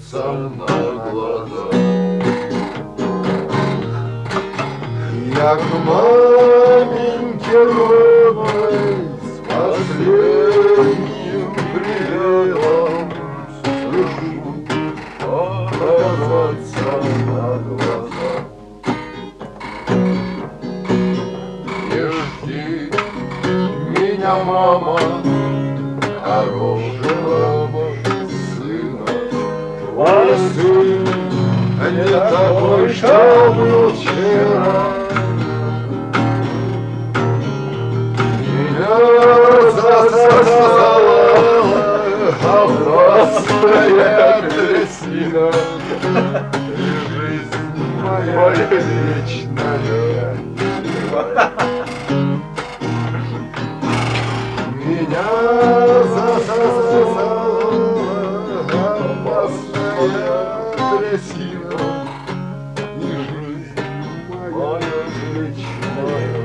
бросаться на глаза. Я к маменьке родной с последним приветом спешу показаться на глаза. Не жди меня, мама, хорошего сына. Твой сын не такой, что был вчера. Меня засосала опасная трясина, и жизнь моя вечная. Меня засосала опасная трясина, и жизнь моя вечная.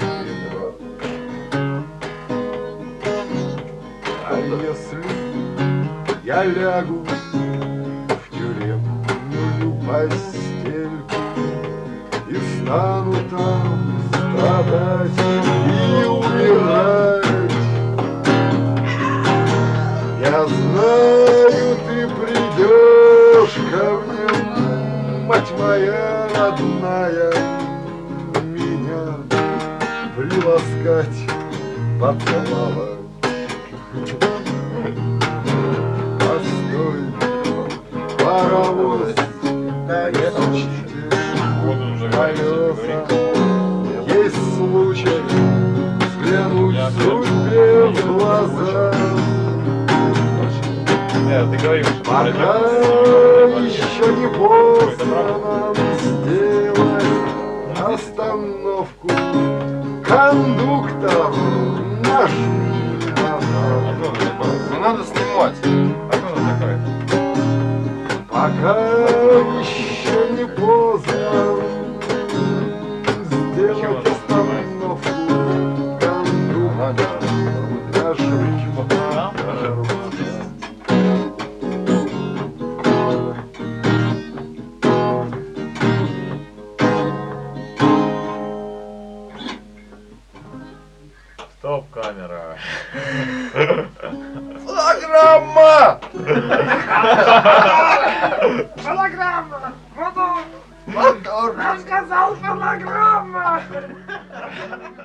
А если я лягу в тюремную постельку и стану там страдать и умирать, я знаю, ты придешь ко мне, мать моя родная, меня приласкать, поцеловать. Постой, паровоз, не сучите колеса. Есть случай взглянуть судьбе в глаза. Пока еще не поздно нам сделать остановку. Кондуктор наш не надо снимать. пока еще не поздно сделать остановку. Кондуктор наш Стоп-камера. Фотограмма! Фонограмма! Мотор! Мотор! Я сказал фонограмма!